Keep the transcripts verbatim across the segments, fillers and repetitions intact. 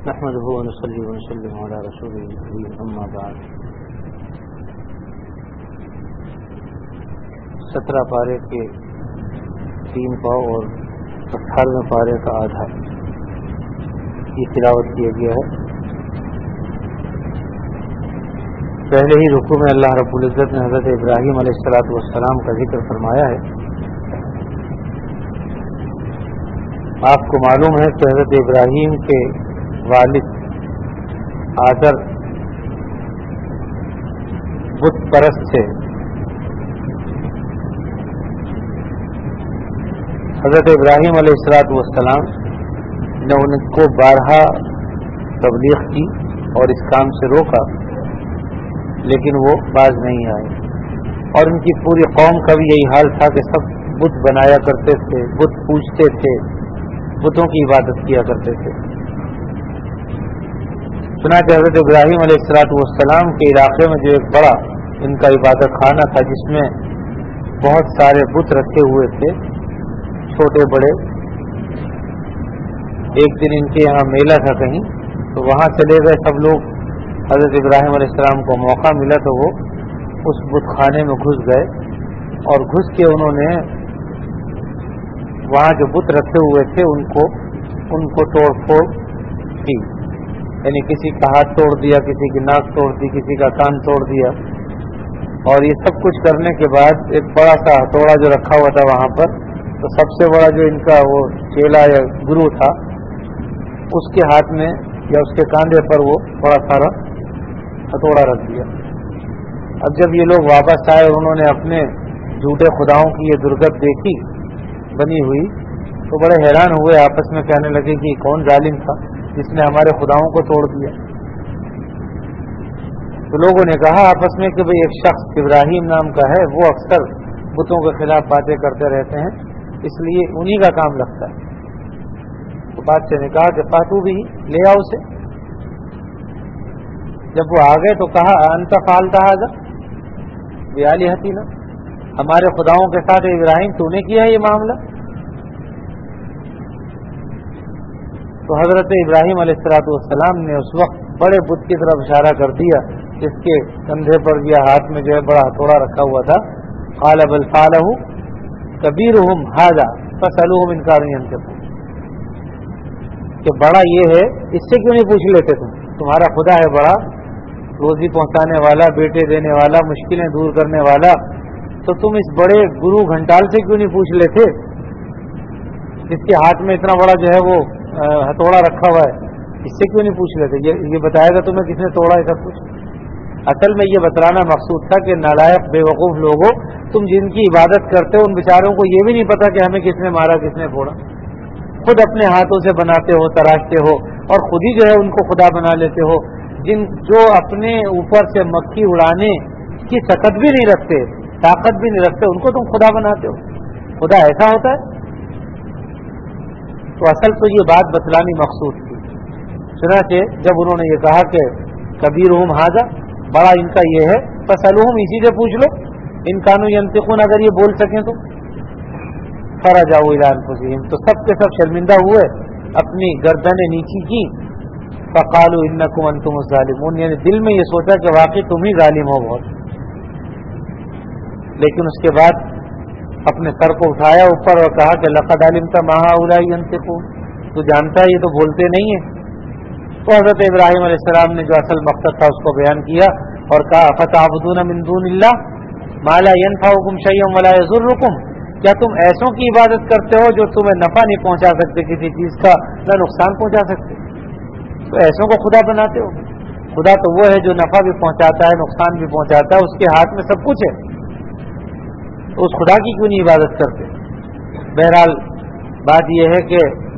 نحمده ونصلي ونسلم على رسوله الكريم اما بعد. سترہ پارے کے تین پاؤ اور اٹھارہویں پارے کا آدھا کی تلاوت کیا گیا ہے. پہلے ہی رکوع میں اللہ رب العزت نے حضرت ابراہیم علیہ الصلوۃ والسلام کا ذکر فرمایا ہے. آپ کو معلوم ہے کہ حضرت ابراہیم کے والد آزر بت پرست تھے. حضرت ابراہیم علیہ الصلوۃ والسلام نے ان کو بارہا تبلیغ کی اور اس کام سے روکا، لیکن وہ باز نہیں آئے. اور ان کی پوری قوم کا بھی یہی حال تھا کہ سب بت بنایا کرتے تھے، بت پوجتے تھے، بتوں کی عبادت کیا کرتے تھے. چنانچہ حضرت ابراہیم علیہ الصلوۃ والسلام کے علاقے میں جو ایک بڑا ان کا عبادت خانہ تھا، جس میں بہت سارے بت رکھے ہوئے تھے، چھوٹے بڑے. ایک دن ان کے یہاں میلہ تھا کہیں، تو وہاں چلے گئے سب لوگ. حضرت ابراہیم علیہ السلام کو موقع ملا تو وہ اس بت خانے میں گھس گئے، اور گھس کے انہوں نے وہاں جو بت رکھے ہوئے تھے ان کو ان کو توڑ پھوڑ کی. یعنی کسی کا ہاتھ توڑ دیا، کسی کی ناک توڑ دی، کسی کا کان توڑ دیا. اور یہ سب کچھ کرنے کے بعد ایک بڑا سا ہتھوڑا جو رکھا ہوا تھا وہاں پر، تو سب سے بڑا جو ان کا وہ چیلا یا گرو تھا، اس کے ہاتھ میں یا اس کے کاندھے پر وہ بڑا سارا ہتھوڑا رکھ دیا. اب جب یہ لوگ واپس آئے اور انہوں نے اپنے جھوٹے خداؤں کی یہ درگت دیکھی بنی ہوئی، تو بڑے حیران ہوئے، آپس میں کہنے لگے کہ کون ظالم تھا جس نے ہمارے خداؤں کو توڑ دیا. تو لوگوں نے کہا آپس میں کہ بھئی ایک شخص ابراہیم نام کا ہے، وہ اکثر بتوں کے خلاف باتیں کرتے رہتے ہیں، اس لیے انہی کا کام لگتا ہے. تو بادشاہ نے کہا کہ فاتو بھی لے آؤ اسے. جب وہ آ گئے تو کہا انت فعلت ھذا بآلہتنا، ہمارے خداؤں کے ساتھ ابراہیم تو نے کیا ہے یہ معاملہ. تو حضرت ابراہیم علیہ الصلوۃ والسلام نے اس وقت بڑے بت کی طرف اشارہ کر دیا جس کے کندھے پر یا ہاتھ میں جو ہے بڑا ہتھوڑا رکھا ہوا تھا. قال بل فعلہ کبیرہم ھذا فاسألوہم ان کانوا ینطقون، کہ بڑا یہ ہے، اس سے کیوں نہیں پوچھ لیتے تم؟ تمہارا خدا ہے بڑا، روزی پہنچانے والا، بیٹے دینے والا، مشکلیں دور کرنے والا، تو تم اس بڑے گرو گھنٹال سے کیوں نہیں پوچھ لیتے جس کے ہاتھ میں اتنا بڑا جو ہے وہ ہتھوڑا رکھا ہوا ہے؟ اس سے کیوں نہیں پوچھ لیتے؟ یہ بتائے گا تمہیں کس نے توڑا ہے سب کچھ. اصل میں یہ بتلانا مقصود تھا کہ نالائق بے وقوف لوگوں، تم جن کی عبادت کرتے ہو ان بیچاروں کو یہ بھی نہیں پتا کہ ہمیں کس نے مارا، کس نے پھوڑا. خود اپنے ہاتھوں سے بناتے ہو، تراشتے ہو، اور خود ہی جو ہے ان کو خدا بنا لیتے ہو. جن جو اپنے اوپر سے مکھی اڑانے کی طاقت بھی نہیں رکھتے طاقت بھی نہیں رکھتے ان کو تم خدا بناتے ہو. خدا ایسا ہوتا ہے؟ تو اصل تو یہ بات بتلانی مقصود تھی. چنانچہ جب انہوں نے یہ کہا کہ کبیرہم ھذا، بڑا ان کا یہ ہے، فاسألوہم، اسی سے پوچھ لو، ان کانوا ینطقون، اگر یہ بول سکیں تو. فرجعوا الی انفسہم، تو سب کے سب شرمندہ ہوئے، اپنی گردنیں نیچی کی. فقالوا انکم انتم الظالمون، یعنی دل میں یہ سوچا کہ واقعی تم ہی ظالم ہو بہت. لیکن اس کے بعد اپنے سر کو اٹھایا اوپر اور کہا کہ لقد علمت ما هؤلاء ينطقون، تو جانتا ہے یہ تو بولتے نہیں ہیں. تو حضرت ابراہیم علیہ السلام نے جو اصل مقصد تھا اس کو بیان کیا اور کہا فتعبدون من دون اللہ ما لا ينفعكم شيئا ولا يضركم، کیا تم ایسوں کی عبادت کرتے ہو جو تمہیں نفع نہیں پہنچا سکتے کسی چیز کا، نہ نقصان پہنچا سکتے؟ تو ایسوں کو خدا بناتے ہو؟ خدا تو وہ ہے جو نفع بھی پہنچاتا ہے، نقصان بھی پہنچاتا ہے، اس کے ہاتھ میں سب کچھ ہے. تو اس خدا کی کیوں نہیں عبادت کرتے؟ بہرحال بات یہ ہے کہ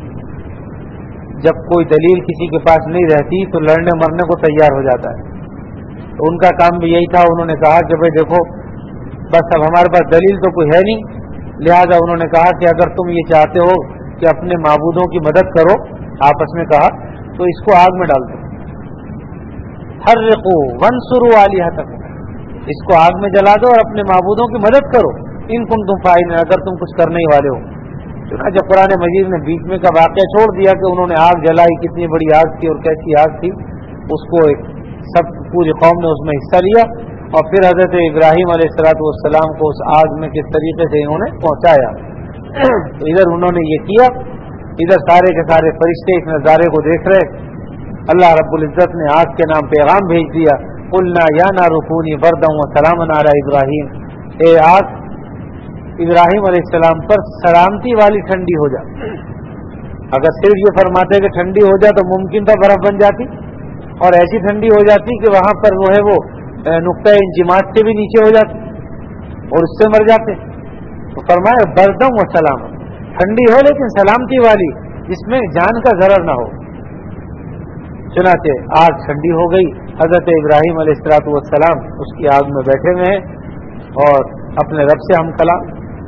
جب کوئی دلیل کسی کے پاس نہیں رہتی تو لڑنے مرنے کو تیار ہو جاتا ہے. تو ان کا کام بھی یہی تھا. انہوں نے کہا کہ بھائی دیکھو بس اب ہمارے پاس دلیل تو کوئی ہے نہیں، لہذا انہوں نے کہا کہ اگر تم یہ چاہتے ہو کہ اپنے معبودوں کی مدد کرو، آپس میں کہا، تو اس کو آگ میں ڈال دو. حرقوا وانصروا آلہتکم، اس کو آگ میں جلا دو اور اپنے معبودوں کی مدد کرو. ان کنتم فاعلین، اگر تم کچھ کرنے ہی والے ہو. چنانچہ قرآن مجید نے بیچ میں کا واقعہ چھوڑ دیا کہ انہوں نے آگ جلائی، کتنی بڑی آگ تھی اور کیسی آگ تھی، اس کو ایک سب پوری قوم نے اس میں حصہ لیا، اور پھر حضرت ابراہیم علیہ الصلوۃ والسلام کو اس آگ میں کس طریقے سے انہوں نے پہنچایا۔ تو ادھر انہوں نے یہ کیا، ادھر سارے کے سارے فرشتے اس نظارے کو دیکھ رہے۔ اللہ رب العزت نے آگ کے نام پیغام بھیج دیا، قلنا یا نار کونی بردا وسلاما علی ابراہیم، اے آگ ابراہیم علیہ السلام پر سلامتی والی ٹھنڈی ہو جا۔ اگر صرف یہ فرماتے کہ ٹھنڈی ہو جائے تو ممکن تھا برف بن جاتی، اور ایسی ٹھنڈی ہو جاتی کہ وہاں پر وہ ہے وہ نقطۂ انجماد سے بھی نیچے ہو جاتی اور اس سے مر جاتے۔ تو فرمایا بردم و سلام، ٹھنڈی ہو لیکن سلامتی والی، جس میں جان کا ضرر نہ ہو۔ چنانچہ آگ ٹھنڈی ہو گئی، حضرت ابراہیم علیہ الصلوۃ والسلام اس کی آگ میں بیٹھے ہوئے ہیں اور اپنے رب سے ہم کلام۔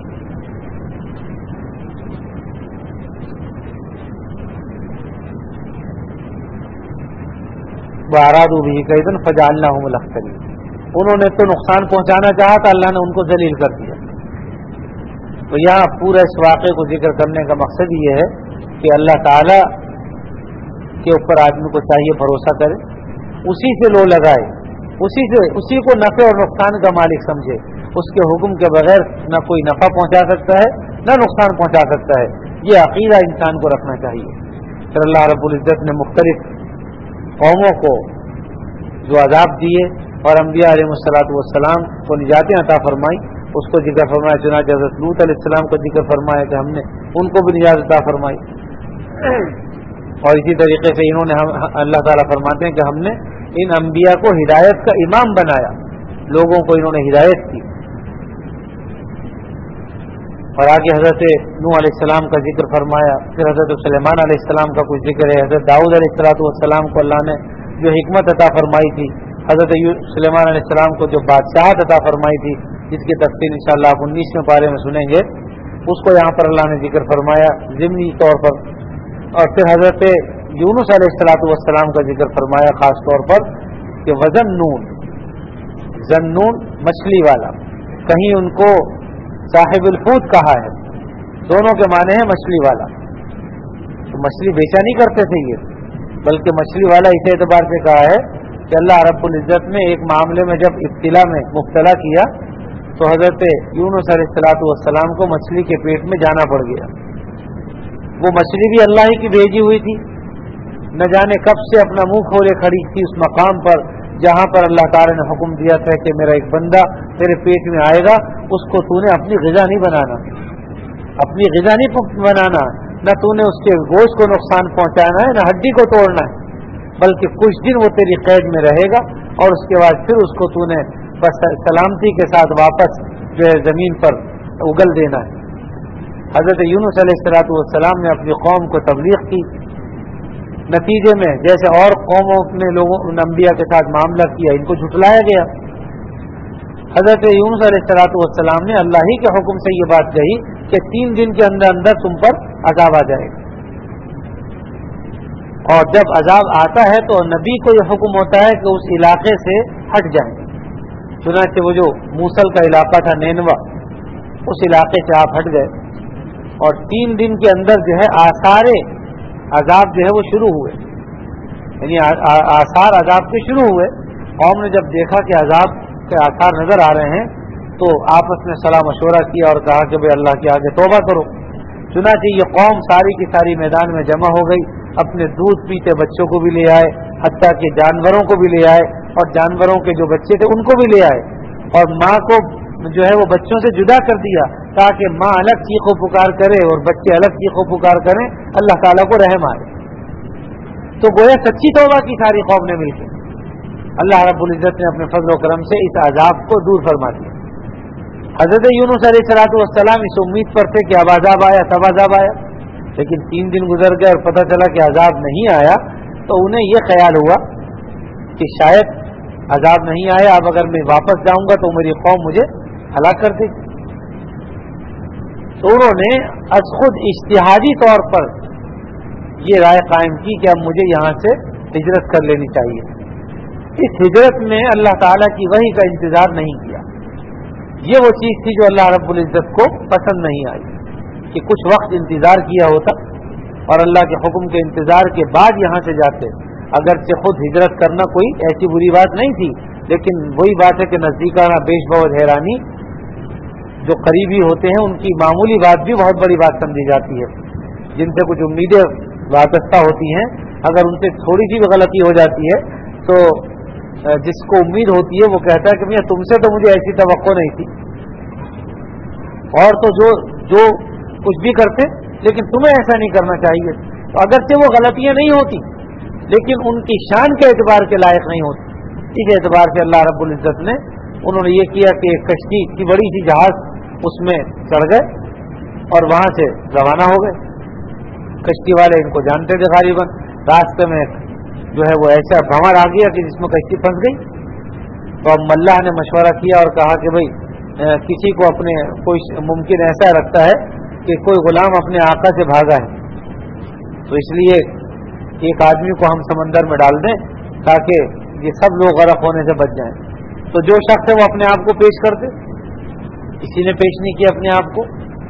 وَأَرَادُوا بِهِ كَيْدًا فَجَعَلْنَاهُمُ الْأَخْسَرِينَ، انہوں نے تو نقصان پہنچانا چاہا تھا، اللہ نے ان کو ذلیل کر دیا۔ تو یہاں پورا اس واقعے کو ذکر کرنے کا مقصد یہ ہے کہ اللہ تعالی کے اوپر آدمی کو چاہیے بھروسہ کرے، اسی سے لو لگائے، اسی سے اسی کو نفع اور نقصان کا مالک سمجھے، اس کے حکم کے بغیر نہ کوئی نفع پہنچا سکتا ہے نہ نقصان پہنچا سکتا ہے، یہ عقیدہ انسان کو رکھنا چاہیے۔ پھر اللہ رب العزت نے مختلف قوموں کو جو عذاب دیے اور انبیاء علیہ الصلوۃ والسلام کو نجاتیں عطا فرمائی، اس کو ذکر فرمایا۔ چنانچہ حضرت لوط علیہ السلام کو ذکر فرمایا کہ ہم نے ان کو بھی نجات عطا فرمائی، اور اسی طریقے سے انہوں نے ہم اللہ تعالیٰ فرماتے ہیں کہ ہم نے ان انبیاء کو ہدایت کا امام بنایا، لوگوں کو انہوں نے ہدایت کی۔ اور آگے حضرت نوح علیہ السلام کا ذکر فرمایا، پھر حضرت سلیمان علیہ السلام کا کچھ ذکر ہے، حضرت داؤد علیہ الصلوۃ والسلام کو اللہ نے جو حکمت عطا فرمائی تھی، حضرت سلیمان علیہ السلام کو جو بادشاہت عطا فرمائی تھی، جس کی تفصیل انشاءاللہ آپ انیسویں پارے میں سنیں گے، اس کو یہاں پر اللہ نے ذکر فرمایا ضمنی طور پر۔ اور پھر حضرت یونس علیہ الصلوۃ والسلام کا ذکر فرمایا خاص طور پر کہ وزن نون ذنون مچھلی والا، کہیں ان کو صاحب الحوت کہا ہے، دونوں کے معنی ہیں مچھلی والا۔ تو مچھلی بیچا نہیں کرتے تھے یہ، بلکہ مچھلی والا اس اعتبار سے کہا ہے کہ اللہ رب العزت نے ایک معاملے میں جب ابتلا میں مبتلا کیا تو حضرت یونس علیہ الصلوۃ والسلام کو مچھلی کے پیٹ میں جانا پڑ گیا۔ وہ مچھلی بھی اللہ ہی کی بھیجی ہوئی تھی، نہ جانے کب سے اپنا منہ کھولے کھڑی تھی اس مقام پر جہاں پر اللہ تعالی نے حکم دیا تھا کہ میرا ایک بندہ تیرے پیٹ میں آئے گا، اس کو تو نے اپنی غذا نہیں بنانا، اپنی غذا نہیں بنانا، نہ تو نے اس کے گوشت کو نقصان پہنچانا ہے، نہ ہڈی کو توڑنا ہے، بلکہ کچھ دن وہ تیری قید میں رہے گا اور اس کے بعد پھر اس کو تو نے بس سلامتی کے ساتھ واپس جو ہے زمین پر اگل دینا ہے۔ حضرت یونس علیہ الصلوۃ والسلام نے اپنی قوم کو تبلیغ کی، نتیجے میں جیسے اور قوموں نے لوگوں انبیاء کے ساتھ معاملہ کیا، ان کو جھٹلایا گیا۔ حضرت یونس علیہ الصلوۃ والسلام نے اللہ ہی کے حکم سے یہ بات کہی کہ تین دن کے اندر اندر تم پر عذاب آ جائے گا، اور جب عذاب آتا ہے تو نبی کو یہ حکم ہوتا ہے کہ اس علاقے سے ہٹ جائیں۔ چنانچہ وہ جو موصل کا علاقہ تھا نینوا، اس علاقے سے آپ ہٹ گئے، اور تین دن کے اندر جو ہے آثار عذاب جو ہے وہ شروع ہوئے، یعنی آثار عذاب کے شروع ہوئے۔ قوم نے جب دیکھا کہ عذاب کے آثار نظر آ رہے ہیں تو آپس میں صلاح مشورہ کیا اور کہا کہ بھئی اللہ کے آگے توبہ کرو۔ چنانچہ یہ قوم ساری کی ساری میدان میں جمع ہو گئی، اپنے دودھ پیتے بچوں کو بھی لے آئے، حتیٰ کہ جانوروں کو بھی لے آئے، اور جانوروں کے جو بچے تھے ان کو بھی لے آئے، اور ماں کو جو ہے وہ بچوں سے جدا کر دیا تاکہ ماں الگ چیخو پکار کرے اور بچے الگ چیخو پکار کریں، اللہ تعالیٰ کو رحم آئے۔ تو گویا سچی توبہ کی ساری قوم نے مل کے، اللہ رب العزت نے اپنے فضل و کرم سے اس عذاب کو دور فرما دیا۔ حضرت یونس علیہ الصلوۃ والسلام اس امید پر تھے کہ اب عذاب آیا تب عذاب آیا، لیکن تین دن گزر گئے اور پتہ چلا کہ عذاب نہیں آیا، تو انہیں یہ خیال ہوا کہ شاید عذاب نہیں آیا، اب اگر میں واپس جاؤں گا تو میری قوم مجھے ہلاک کر دے گی۔ تو انہوں نے از خود اجتہادی طور پر یہ رائے قائم کی کہ اب مجھے یہاں سے ہجرت کر لینی چاہیے۔ اس ہجرت میں اللہ تعالیٰ کی وحی کا انتظار نہیں کیا، یہ وہ چیز تھی جو اللہ رب العزت کو پسند نہیں آئی۔ کہ کچھ وقت انتظار کیا ہوتا اور اللہ کے حکم کے انتظار کے بعد یہاں سے جاتے. اگرچہ خود ہجرت کرنا کوئی ایسی بری بات نہیں تھی، لیکن وہی بات ہے کہ نزدیکانہ بیش بہت حیرانی، جو قریبی ہوتے ہیں ان کی معمولی بات بھی بہت بڑی بات سمجھی جاتی ہے. جن سے کچھ امیدیں وابستہ ہوتی ہیں، اگر ان سے تھوڑی سی بھی غلطی ہو جاتی ہے تو جس کو امید ہوتی ہے وہ کہتا ہے کہ بھیا تم سے تو مجھے ایسی توقع نہیں تھی، اور تو جو جو کچھ بھی کرتے لیکن تمہیں ایسا نہیں کرنا چاہیے. تو اگرچہ وہ غلطیاں نہیں ہوتی لیکن ان کی شان کے اعتبار کے لائق نہیں ہوتی. اس اعتبار سے اللہ رب العزت نے انہوں نے یہ کیا کہ ایک کشتی کی بڑی سی جہاز اس میں چڑھ گئے اور وہاں سے روانہ ہو گئے. کشتی والے ان کو جانتے تھے غالباً. راستے میں جو ہے وہ ایسا بھنور آ گیا کہ جس میں کشتی پھنس گئی. تو اب ملاح نے مشورہ کیا اور کہا کہ بھائی کسی کو اپنے کوئی ممکن ایسا رکھتا ہے کہ کوئی غلام اپنے آقا سے بھاگا ہے، تو اس لیے ایک آدمی کو ہم سمندر میں ڈال دیں تاکہ یہ سب لوگ غرق ہونے سے بچ جائیں. تو جو شخص ہے وہ اپنے آپ کو پیش کر دے. کسی نے پیش نہیں کیا اپنے آپ کو،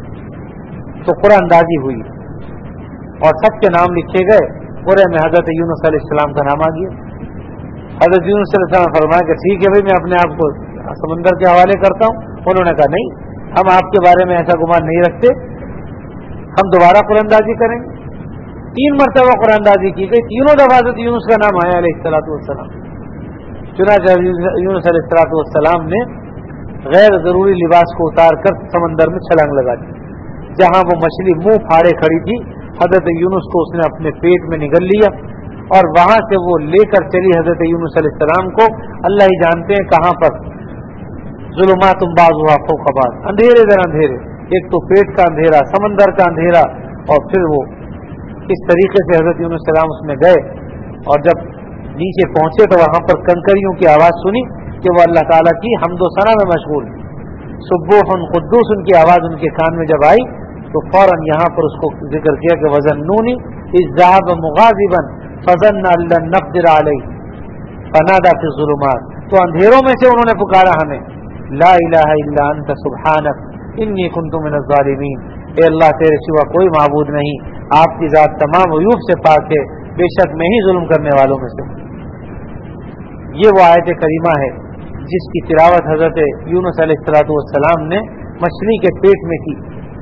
تو قرآن اندازی ہوئی اور سب کے نام لکھے گئے. قرآن میں حضرت یونس علیہ السلام کا نام آ گیا. حضرت یونس علیہ السلام نے فرمایا کہ ٹھیک ہے بھائی میں اپنے آپ کو سمندر کے حوالے کرتا ہوں. انہوں نے کہا نہیں، ہم آپ کے بارے میں ایسا گمان نہیں رکھتے، ہم دوبارہ قرآن اندازی کریں گے. تین مرتبہ قرآن اندازی کی گئی، تینوں دفعہ حضرت یونس کا نام آیا علیہ الصلوۃ والسلام. چنانچہ یونس علیہ الصلوۃ والسلام نے غیر ضروری لباس کو اتار کر سمندر میں چھلانگ لگا دی. جہاں وہ مچھلی منہ پھاڑے کھڑی تھی حضرت یونس کو اس نے اپنے پیٹ میں نگل لیا اور وہاں سے وہ لے کر چلی حضرت یونس علیہ السلام کو. اللہ ہی جانتے ہیں کہاں پر. ظلمات بعض ہوا فوق بعض، اندھیرے در اندھیرے، ایک تو پیٹ کا اندھیرا، سمندر کا اندھیرا، اور پھر وہ اس طریقے سے حضرت یونس علیہ السلام اس میں گئے. اور جب نیچے پہنچے تو وہاں پر کنکریوں کی آواز سنی کہ وہ اللہ تعالیٰ کی حمد و ثنا میں مشغول. سبوح قدوس ان کی آواز ان کے کان میں جب آئی تو فوراً یہاں پر اس کو ذکر کیا کہ وظنونی اذ ذهب مغاضبا فظن ان لن نقدر علیہ فنادى فی الظلمات. تو اندھیروں میں سے انہوں نے پکارا ہمیں، لا الہ الا انت سبحانک انی کنت من الظالمین. اے اللہ تیرے سوا کوئی معبود نہیں، آپ کی ذات تمام عیوب سے پاک ہے، بے شک میں ہی ظلم کرنے والوں میں سے. یہ وہ آیت کریمہ ہے جس کی تلاوت حضرت یونس علیہ الصلوۃ والسلام نے مچھلی کے پیٹ میں کی.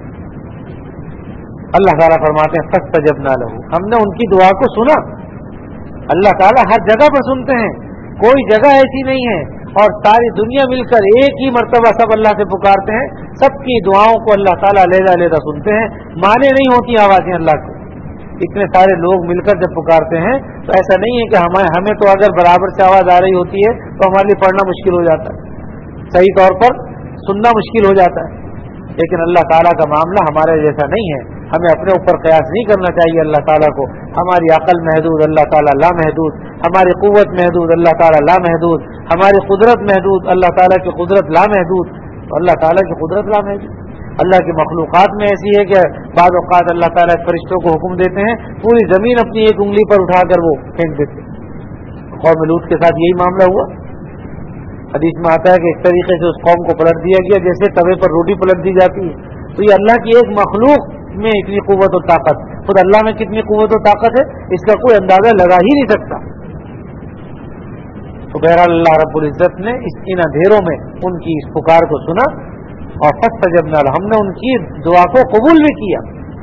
اللہ تعالیٰ فرماتے ہیں فاستجبنا لہ، ہم نے ان کی دعا کو سنا. اللہ تعالیٰ ہر جگہ پر سنتے ہیں، کوئی جگہ ایسی نہیں ہے. اور ساری دنیا مل کر ایک ہی مرتبہ سب اللہ سے پکارتے ہیں، سب کی دعاؤں کو اللہ تعالیٰ علیحدہ علیحدہ سنتے ہیں. مانے نہیں ہوتی آوازیں اللہ کو. اتنے سارے لوگ مل کر جب پکارتے ہیں تو ایسا نہیں ہے کہ ہمیں ہمیں تو اگر برابر سے آواز آ رہی ہوتی ہے تو ہمارے لیے پڑھنا مشکل ہو جاتا ہے، صحیح طور پر سننا مشکل ہو جاتا ہے. لیکن اللہ تعالیٰ کا معاملہ ہمارے جیسا نہیں ہے. ہمیں اپنے اوپر قیاس نہیں کرنا چاہیے اللہ تعالیٰ کو. ہماری عقل محدود، اللہ تعالیٰ لا محدود. ہماری قوت محدود، اللہ تعالیٰ لا محدود. ہماری قدرت محدود، اللہ تعالیٰ کی قدرت لا محدود. اللہ تعالیٰ کی قدرت لا محدود. اللہ کی مخلوقات میں ایسی ہے کہ بعض اوقات اللہ تعالیٰ فرشتوں کو حکم دیتے ہیں پوری زمین اپنی ایک انگلی پر اٹھا کر وہ پھینک دیتے. قوم لوط کے ساتھ یہی معاملہ ہوا. حدیث میں آتا ہے کہ اس طریقے سے اس قوم کو پلٹ دیا گیا جیسے توے پر روٹی پلٹ دی جاتی ہے. تو یہ اللہ کی ایک مخلوق میں اتنی قوت و طاقت، خود اللہ میں کتنی قوت و طاقت ہے اس کا کوئی اندازہ لگا ہی نہیں سکتا. تو بہرحال اللہ رب العزت نے اس ان اندھیروں میں ان کی اس پکار کو سنا اور فاستجبنا لہ، ہم نے ان کی دعا کو قبول بھی کیا.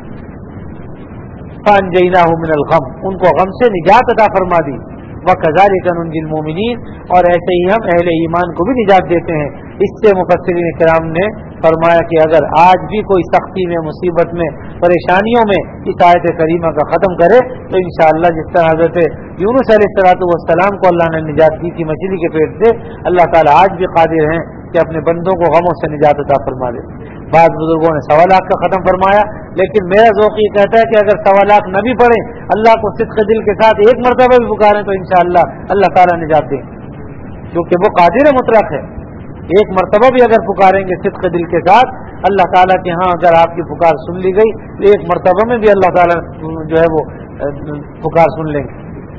فانجیناہ من الغم، ان کو غم سے نجات عطا فرما دی. وکذالک ننجی المؤمنین، اور ایسے ہی ہم اہل ایمان کو بھی نجات دیتے ہیں. اس سے مفسرین کرام نے فرمایا کہ اگر آج بھی کوئی سختی میں، مصیبت میں، پریشانیوں میں اس آیت کریمہ کا ختم کرے تو انشاءاللہ جس طرح حضرت یونس علیہ الصلوۃ والسلام کو اللہ نے نجات دی تھی مچھلی کے پیٹ سے، اللہ تعالیٰ آج بھی قادر ہیں کہ اپنے بندوں کو غموں سے نجات عطا فرما دے. بعض بزرگوں نے سوا لاکھ کا ختم فرمایا، لیکن میرا ذوق یہ کہتا ہے کہ اگر سوا لاکھ نہ بھی پڑھیں، اللہ کو صدق دل کے ساتھ ایک مرتبہ بھی پکاریں تو انشاءاللہ اللہ تعالیٰ نجات دیں، کیونکہ وہ قادر مطلق ہے. ایک مرتبہ بھی اگر پکاریں گے صدق دل کے ساتھ، اللہ تعالیٰ کے ہاں اگر آپ کی پکار سن لی گئی تو ایک مرتبہ میں بھی اللہ تعالیٰ جو ہے وہ پکار سن لیں گے.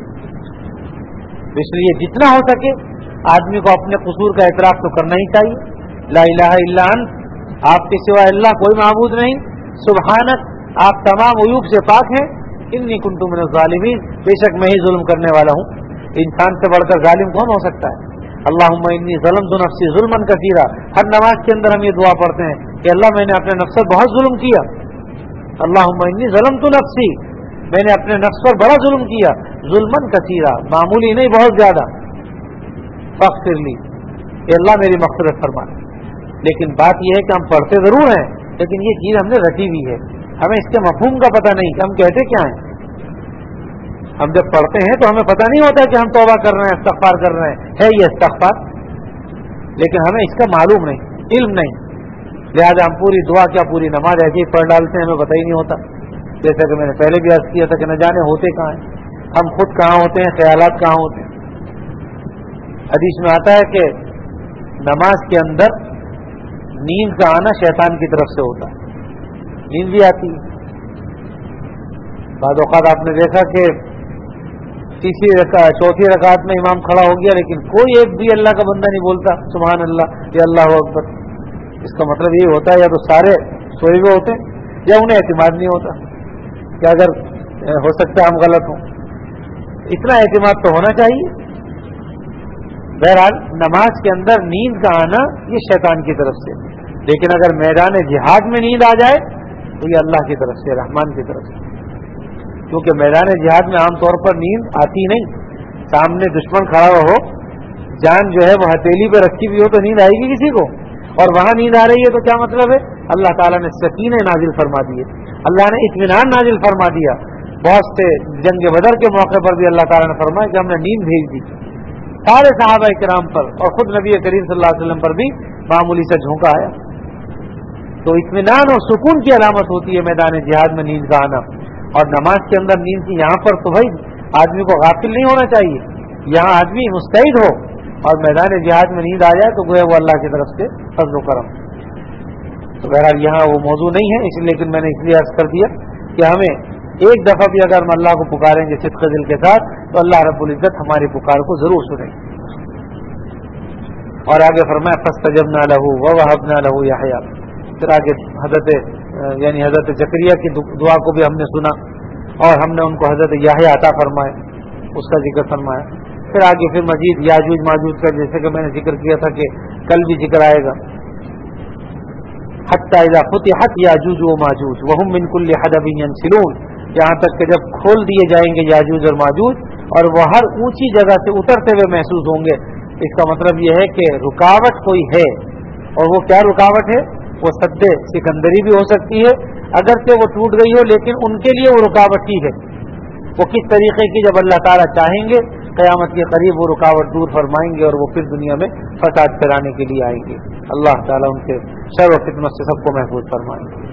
اس لیے جتنا ہو سکے آدمی کو اپنے قصور کا اعتراف تو کرنا ہی چاہیے. لا الہ الا انت، آپ کے سوا اللہ کوئی معبود نہیں. सुबहानक, आप तमाम उयूब से पाक हैं, इन्नी कुन्तु मिनज़ ज़ालिमीन, बेशक मैं ही जुल्म करने वाला हूँ। इंसान से बढ़कर जालिम कौन हो सकता है? अल्लाहुम्मा इन्नी ज़लमतु नफ्सी ज़ुल्मन कसीरा, हर नमाज के अंदर हम ये दुआ पढ़ते हैं कि अल्लाह मैंने अपने नफ्स पर बहुत जुल्म किया। अल्लाहुम्मा इन्नी ज़लमतु नफ्सी, मैंने अपने नफ्स पर बड़ा जुल्म किया, जुल्मन कसीरा, मामूली नहीं बहुत ज्यादा। फ़ग़फ़िर ली, कि अल्लाह मेरी मग़फ़िरत फरमा। लेकिन बात यह है कि हम पढ़ते जरूर हैं, लेकिन ये चीज हमने रटी हुई है, हमें इसके मफ़हूम का पता नहीं कि हम कहते क्या हैं। हम जब पढ़ते हैं तो हमें पता नहीं होता कि हम तौबा कर रहे हैं, इस्तग़फ़ार कर रहे हैं, है ये इस्तग़फ़ार, लेकिन हमें इसका मालूम नहीं, इल्म नहीं, लिहाजा हम पूरी दुआ क्या पूरी नमाज ऐसे ही पढ़ डालते हैं, हमें पता ही नहीं होता। जैसा कि मैंने पहले भी अर्ज़ किया था कि न जाने होते कहाँ हैं, हम खुद कहाँ होते हैं, ख्यालात कहाँ होते हैं। हदीस में आता है कि नमाज के अंदर नींद का आना शैतान की तरफ से होता है, नींद भी आती है। बाद औक़ात आपने देखा कि तीसरी रकात चौथी रकात में इमाम खड़ा हो गया, लेकिन कोई एक भी अल्लाह का बंदा नहीं बोलता सुभान अल्लाह या अल्लाहु अकबर। इसका मतलब ये होता है या तो सारे सोए हुए होते हैं या उन्हें एतमाद नहीं होता कि अगर हो सकता है हम गलत हों। इतना एतमाद तो होना चाहिए। बहरहाल नमाज के अंदर नींद का आना ये शैतान की तरफ से, लेकिन अगर मैदान जिहाद में नींद आ जाए तो ये अल्लाह की तरफ से, रहमान की तरफ से, क्योंकि मैदान जिहाद में आमतौर पर नींद आती नहीं। सामने दुश्मन खड़ा हो, जान जो है वो हथेली पे रखी हुई हो तो नींद आएगी किसी को, और वहां नींद आ रही है तो क्या मतलब है? अल्लाह ताला ने सकीने नाजिल फरमा दिए, अल्लाह ने इत्मीनान नाजिल फरमा दिया। बहुत से जंग बदर के मौके पर भी अल्लाह ताला ने फरमाया कि हमने नींद भेज दी सारे सहाबा किराम पर, और खुद नबी करीम सल्लल्लाहु अलैहि वसल्लम पर भी मामूली सा झोंका आया। तो इत्मीनान और सुकून की अलामत होती है मैदान जिहाद में नींद का आना। और नमाज के अंदर नींद की यहाँ पर तो भाई आदमी को गाफिल नहीं होना चाहिए, यहाँ आदमी मुस्तैद हो और मैदान जिहाद में नींद आ जाए तो गोया वो अल्लाह की तरफ से फज़्ल व करम। तो बहरहाल यहाँ वो मौजू नहीं है, इसलिए लेकिन मैंने इसलिए अर्ज कर दिया कि हमें एक दफा भी अगर हम अल्लाह को पुकारेंगे सिद्क़ दिल के साथ तो अल्लाह रब्बुल इज़्ज़त हमारी पुकार को जरूर सुनेंगे। और आगे फरमाया फस्तजबना लहू व वहबना लहू यहया, फिर आगे हज़रत यानी हज़रत जकरिया की दुआ को भी हमने सुना और हमने उनको हज़रत याहया अता फरमाए, उसका जिक्र फरमाया। फिर आगे फिर मजीद याजूज माजूज का, जैसे कि मैंने जिक्र किया था कि कल भी जिक्र आएगा, हत्ता इज़ा फुतिहत याजूज व माजूज वहुम मिन कुल्ली हदबिन यंसिलून, यहाँ तक कि जब खोल दिए जाएंगे याजूज और माजूज और वह हर ऊंची जगह से उतरते हुए महसूस होंगे। इसका मतलब यह है कि रुकावट कोई है, और वो क्या रुकावट है? वो सद्दे सिकंदरी भी हो सकती है, अगरचे वो टूट गई हो, लेकिन उनके लिए वो रुकावट ही है। वो किस तरीके की, जब अल्लाह ताला चाहेंगे क़यामत के करीब वो रुकावट दूर फरमाएंगे और वो फिर दुनिया में फसाद फैलाने के लिए आएंगे। अल्लाह ताला उनके शर व फितनत से सबको महफूज फरमाएंगे।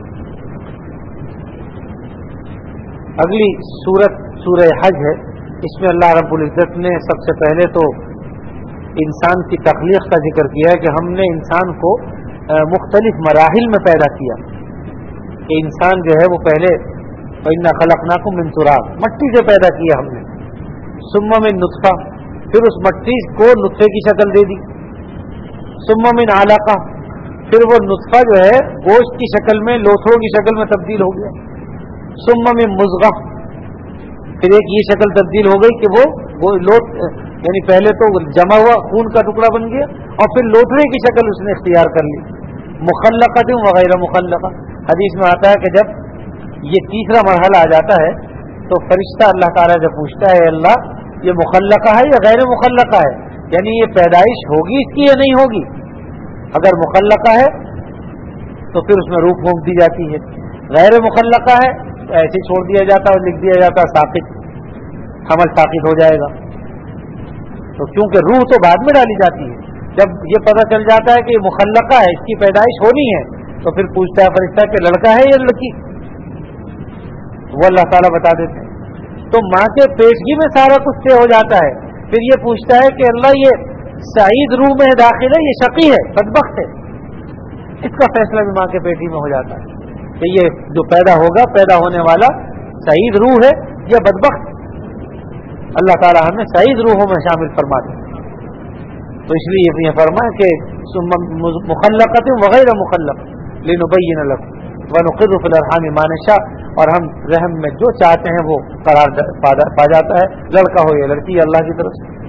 अगली सूरत सूरह हज है। इसमें अल्लाह रब्बुल इज़्ज़त ने सबसे पहले तो इंसान की तख्लीक़ का जिक्र किया है कि हमने इंसान को मुख्तलिफ मराहिल में पैदा किया। कि इंसान जो है वो पहले इन्ना खलक़नाकुम मिन तुराब, मट्टी से पैदा किया हमने, सुम्मा मिन नुत्फ़ा, फिर उस मट्टी को नुत्फ़े की शक्ल दे दी, सुम्मा मिन आलाक़ा, फिर वो नुत्फ़ा जो है गोश्त की शक्ल में, लोथड़ों की शक्ल में तब्दील हो गया, सुम्मा मिन मुज़ग़ा, फिर एक ये शक्ल तब्दील हो गई कि वो वो लोथ यानी पहले तो जमा हुआ खून का टुकड़ा बन गया और फिर लोथड़े की शक्ल उसने इख्तियार कर ली, मुखल्लक़तिन व गैर मुखल्लक़ा। हदीस में आता है कि जब ये तीसरा मरहला आ जाता है तो फरिश्ता अल्लाह ताला जब पूछता है अल्लाह ये मुखल्लक़ा है या गैर मुखल्लक़ा है, यानी ये पैदाइश होगी इसकी या नहीं होगी। अगर मुखल्लक़ा है तो फिर उसमें रूह फूंक दी जाती है, गैर मुखल्लक़ा है तो ऐसे छोड़ दिया जाता है और लिख दिया जाता है साक़ित, हमल साक़ित हो जाएगा। तो क्योंकि रूह तो बाद में डाली जाती है, जब ये पता चल जाता है कि ये मुखल्लक़ा है इसकी पैदाइश होनी है तो फिर पूछता है फरिश्ता कि लड़का है या लड़की, वो अल्लाह ताला बता देते हैं। तो माँ के पेटगी में सारा कुछ तय हो जाता है, फिर ये पूछता है कि अल्लाह ये सईद रूह में दाखिल है, ये शकी है, बदबख्त है, इसका फैसला भी माँ के पेटी में हो जाता है कि ये जो पैदा होगा, पैदा होने वाला सईद रूह है या बदबख्त। अल्लाह ताला हमें सईद रूहों में शामिल फरमा दे। तो इसलिए ये फरमाया कि मुखल्लक़तिन व गैर मुखल्लक़ लिनुबय्यिन लकुम, ونقر فی الارحام ما نشاء، اور ہم رحم میں جو چاہتے ہیں وہ قرار پا جاتا ہے، لڑکا ہو یا لڑکی اللہ کی طرف سے.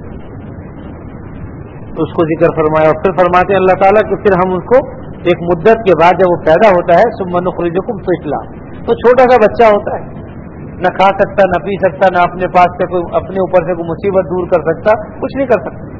تو اس کو ذکر فرمایا. اور پھر فرماتے ہیں اللہ تعالیٰ کہ پھر ہم اس کو ایک مدت کے بعد جب وہ پیدا ہوتا ہے ثم نخرجکم طفلا، تو چھوٹا سا بچہ ہوتا ہے، نہ کھا سکتا نہ پی سکتا، نہ اپنے پاس سے کوئی اپنے اوپر سے کوئی مصیبت دور کر سکتا، کچھ نہیں کر سکتا.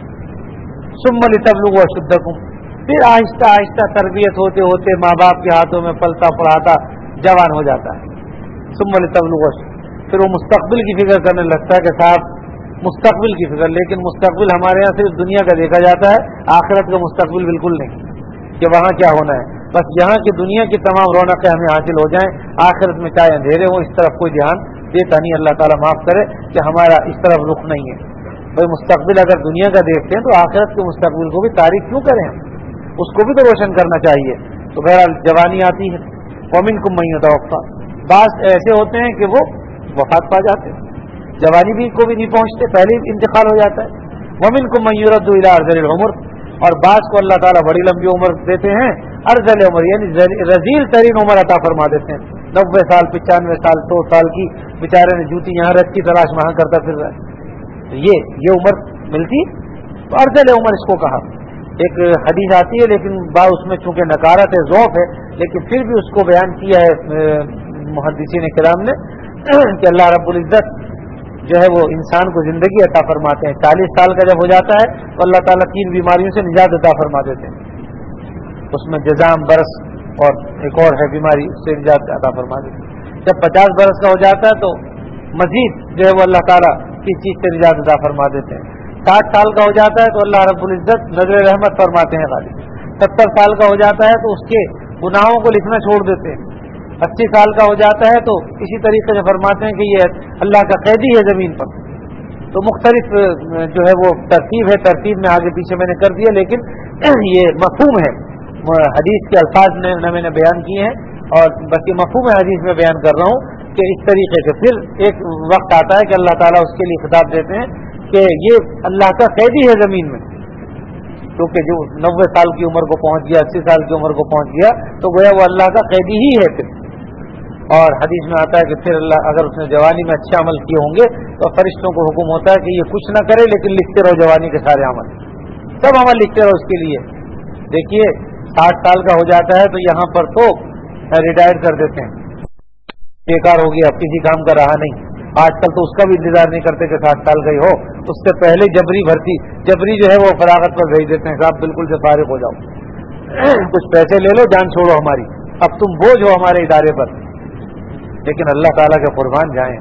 ثم لتبلغوا اشدکم، پھر آہستہ آہستہ تربیت ہوتے ہوتے ماں باپ کے ہاتھوں میں پلتا پڑھاتا جوان ہو جاتا ہے. ثم لتبلغوا، پھر وہ مستقبل کی فکر کرنے لگتا ہے کہ صاحب مستقبل کی فکر، لیکن مستقبل ہمارے یہاں صرف دنیا کا دیکھا جاتا ہے، آخرت کا مستقبل بالکل نہیں کہ وہاں کیا ہونا ہے. بس یہاں کی دنیا کی تمام رونقیں ہمیں حاصل ہو جائیں، آخرت میں چاہے اندھیرے ہو، اس طرف کوئی دھیان دیتا نہیں. اللہ تعالیٰ معاف کرے کہ ہمارا اس طرف رخ نہیں ہے. بھائی مستقبل اگر دنیا کا دیکھتے ہیں تو آخرت کے مستقبل کو بھی تاریخ کیوں کریں ہم، اس کو بھی تو روشن کرنا چاہیے. تو بہرحال جوانی آتی ہے. ومنکم من یتوفی، بعض ایسے ہوتے ہیں کہ وہ وفات پا جاتے ہیں، جوانی بھی کو بھی نہیں پہنچتے، پہلے انتقال ہو جاتا ہے. ومنکم من یرد الی ارذل العمر، اور بعض کو اللہ تعالیٰ بڑی لمبی عمر دیتے ہیں، ارذل عمر یعنی رذیل ترین عمر عطا فرما دیتے ہیں. نبے سال پچانوے سال سو سال کی بیچارے نے جوتی یہاں رکھ کی تلاش وہاں کرتا پھر رہا ہے. یہ یہ عمر ملتی تو ارذل عمر اس کو کہا. ایک حدیث آتی ہے لیکن با اس میں چونکہ نکارت ہے، ذوف ہے، لیکن پھر بھی اس کو بیان کیا ہے محدثین کرام نے کہ اللہ رب العزت جو ہے وہ انسان کو زندگی عطا فرماتے ہیں. چالیس سال کا جب ہو جاتا ہے تو اللہ تعالیٰ تین بیماریوں سے نجات عطا فرما دیتے ہیں. اس میں جزام، برس اور ایک اور ہے بیماری، اس سے نجات عطا فرما دیتے ہیں. جب پچاس برس کا ہو جاتا ہے تو مزید جو ہے وہ اللہ تعالیٰ کس چیز سے نجات عطا فرما دیتے ہیں. ساٹھ سال کا ہو جاتا ہے تو اللہ رب العزت نظر رحمت فرماتے ہیں غالب. ستر سال کا ہو جاتا ہے تو اس کے گناہوں کو لکھنا چھوڑ دیتے ہیں. اسی سال کا ہو جاتا ہے تو اسی طریقے سے فرماتے ہیں کہ یہ اللہ کا قیدی ہے زمین پر. تو مختلف جو ہے وہ ترتیب ہے، ترتیب میں آگے پیچھے میں نے کر دیا، لیکن یہ مفہوم ہے حدیث کے الفاظ نے میں نے بیان کیے ہیں، اور باقی مفہوم حدیث میں بیان کر رہا ہوں کہ اس طریقے سے پھر ایک وقت آتا ہے کہ اللہ تعالیٰ اس کے لیے خطاب دیتے ہیں کہ یہ اللہ کا قیدی ہے زمین میں، کیونکہ جو نوے سال کی عمر کو پہنچ گیا، اسی سال کی عمر کو پہنچ گیا تو گویا وہ اللہ کا قیدی ہی ہے. پھر اور حدیث میں آتا ہے کہ پھر اللہ اگر اس نے جوانی میں اچھے عمل کیے ہوں گے تو فرشتوں کو حکم ہوتا ہے کہ یہ کچھ نہ کرے لیکن لکھتے رہو جوانی کے سارے عمل، سب عمل لکھتے رہو اس کے لیے. دیکھیے ساٹھ سال کا ہو جاتا ہے تو یہاں پر تو ریٹائر کر دیتے ہیں، بیکار ہو گیا، اب کسی کام کا رہا نہیں. آج کل تو اس کا بھی انتظار نہیں کرتے کہ ساٹھ سال کا ہی ہو، اس سے پہلے جبری بھرتی جبری جو ہے وہ فراغت پر بھیج دیتے ہیں، صاحب بالکل سے فارغ ہو جاؤ، کچھ پیسے لے لو، جان چھوڑو ہماری، اب تم بوجھ ہو ہمارے ادارے پر. لیکن اللہ تعالیٰ کے قربان جائیں،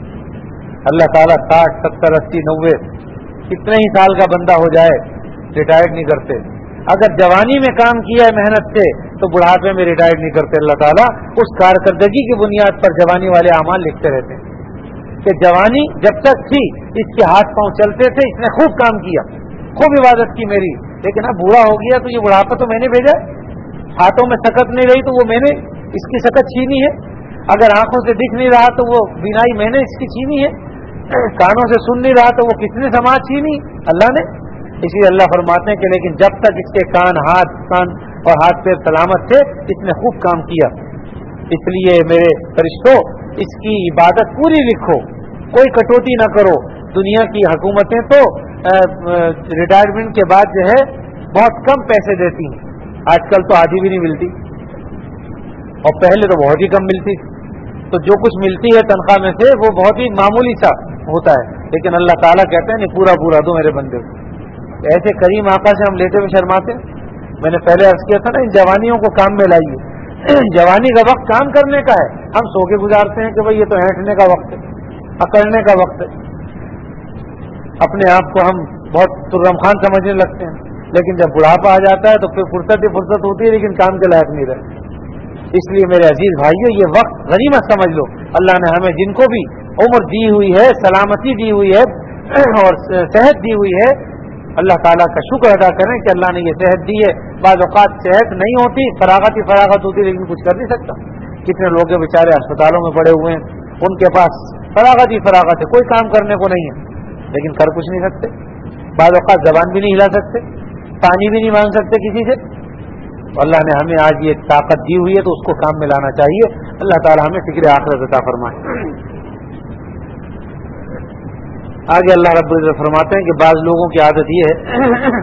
اللہ تعالیٰ ساٹھ ستر اسی نوے کتنے ہی سال کا بندہ ہو جائے ریٹائر نہیں کرتے. اگر جوانی میں کام کیا ہے محنت سے تو بڑھاپے میں ریٹائر نہیں کرتے. اللہ تعالیٰ اس کارکردگی کی بنیاد پر جوانی والے اعمال لکھتے رہتے ہیں کہ جوانی جب تک تھی اس کے ہاتھ پاؤں چلتے تھے، اس نے خوب کام کیا، خوب عبادت کی میری، لیکن اب بوڑھا ہو گیا تو یہ بڑھاپا تو میں نے بھیجا، ہاتھوں میں سکت نہیں رہی تو وہ میں نے اس کی سکت چھینی ہے، اگر آنکھوں سے دکھ نہیں رہا تو وہ بینائی میں نے اس کی چھینی ہے، کانوں سے سن نہیں رہا تو وہ کس نے سماعت چھینی؟ اللہ نے. اسی لیے اللہ فرماتے ہیں کہ لیکن جب تک اس کے کان ہاتھ کان اور ہاتھ پیر سلامت تھے اس نے خوب کام کیا. اس لیے میرے فرشتوں اس کی عبادت پوری لکھو، کوئی کٹوتی نہ کرو. دنیا کی حکومتیں تو ریٹائرمنٹ کے بعد جو ہے بہت کم پیسے دیتی ہیں، آج کل تو آدھی بھی نہیں ملتی اور پہلے تو بہت ہی کم ملتی، تو جو کچھ ملتی ہے تنخواہ میں سے وہ بہت ہی معمولی سا ہوتا ہے. لیکن اللہ تعالیٰ کہتے ہیں نہیں پورا پورا دو میرے بندے کو. ایسے کریم آقا سے ہم لیتے ہوئے شرماتے. میں نے پہلے عرض کیا تھا نا، ان جوانیوں کو کام میں لائیے، جوانی کا وقت کام کرنے کا ہے. ہم سو کے گزارتے ہیں کہ بھائی یہ تو ہینٹنے کا وقت ہے، اکڑنے کا وقت ہے، اپنے آپ کو ہم بہت ترم خان سمجھنے لگتے ہیں. لیکن جب بڑھاپا آ جاتا ہے تو پھر فرصت ہی فرصت ہوتی ہے لیکن کام کے لائق نہیں رہے. اس لیے میرے عزیز بھائیو یہ وقت غنیمت سمجھ لو. اللہ نے ہمیں جن کو بھی عمر دی ہوئی ہے، سلامتی دی ہوئی ہے اور صحت دی ہوئی ہے، اللہ تعالیٰ کا شکر ادا کریں کہ اللہ نے یہ صحت دی ہے. بعض اوقات صحت نہیں ہوتی، فراغت ہی فراغت ہوتی، لیکن کچھ کر نہیں سکتا. کتنے لوگ بیچارے اسپتالوں میں پڑے ہوئے ہیں، ان کے پاس فراغت ہی فراغت ہے، کوئی کام کرنے کو نہیں ہے لیکن کر کچھ نہیں سکتے. بعض اوقات زبان بھی نہیں ہلا سکتے، پانی بھی نہیں مانگ سکتے کسی سے، اللہ نے ہمیں آج یہ طاقت دی ہوئی ہے تو اس کو کام میں لانا چاہیے. اللہ تعالی ہمیں فکر آخرت عطا فرمائے. آگے اللہ رب العزت فرماتے ہیں کہ بعض لوگوں کی عادت یہ ہے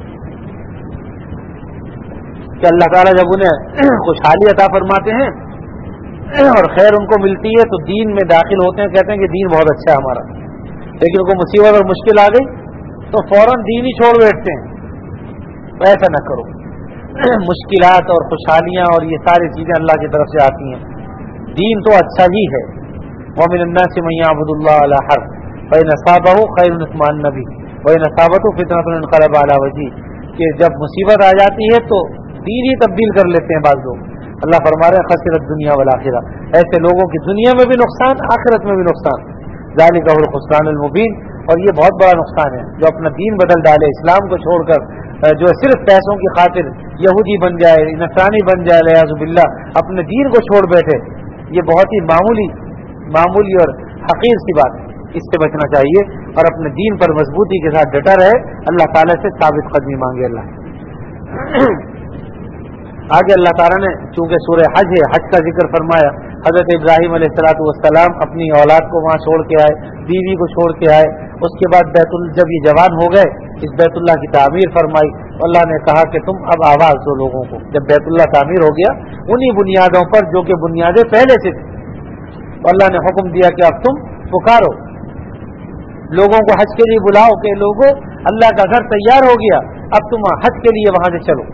کہ اللہ تعالیٰ جب انہیں خوشحالی عطا فرماتے ہیں اور خیر ان کو ملتی ہے تو دین میں داخل ہوتے ہیں, کہتے ہیں کہ دین بہت اچھا ہے ہمارا, لیکن کوئی مصیبت اور مشکل آ گئی تو فوراً دین ہی چھوڑ بیٹھتے ہیں. تو ایسا نہ کرو. مشکلات اور خوشحالیاں اور یہ ساری چیزیں اللہ کی طرف سے آتی ہیں. دین تو اچھا ہی ہے. وَمِنَ النَّاسِ مَن يَعْبُدُ اللَّهَ عَلَى حَرْفٍ فَإِنْ أَصَابَهُ خَيْرٌ اطْمَأَنَّ بِهِ وَإِنْ أَصَابَتْهُ فِتْنَةٌ انقلب عَلَى وَجْهِهِ کہ جب مصیبت آ جاتی ہے تو دین ہی تبدیل کر لیتے ہیں بعض لوگ. اللہ فرما رہے ہیں خسرت دنیا والآخرہ, ایسے لوگوں کی دنیا میں بھی نقصان, آخرت میں بھی نقصان. ذالک هو الخسران المبین, اور یہ بہت بڑا نقصان ہے جو اپنا دین بدل ڈالے, اسلام کو چھوڑ کر جو صرف پیسوں کی خاطر یہودی بن جائے, نصرانی بن جائے, والعیاذ باللہ اپنے دین کو چھوڑ بیٹھے. یہ بہت ہی معمولی معمولی اور حقیر سی بات ہے. اس سے بچنا چاہیے اور اپنے دین پر مضبوطی کے ساتھ ڈٹا رہے, اللہ تعالیٰ سے ثابت قدمی مانگے. اللہ آگے اللہ تعالیٰ نے چونکہ سورہ حج ہے, حج کا ذکر فرمایا. حضرت ابراہیم علیہ الصلوۃ والسلام اپنی اولاد کو وہاں چھوڑ کے آئے, بیوی کو چھوڑ کے آئے. اس کے بعد بیت ال جب یہ جوان ہو گئے, اس بیت اللہ کی تعمیر فرمائی. اللہ نے کہا کہ تم اب آواز دو لوگوں کو. جب بیت اللہ تعمیر ہو گیا انہی بنیادوں پر جو کہ بنیادیں پہلے سے تھیں, اللہ نے حکم دیا کہ اب تم پکارو, لوگوں کو حج کے لیے بلاؤ کہ لوگوں اللہ کا گھر تیار ہو گیا, اب تم حج کے لیے وہاں سے چلو.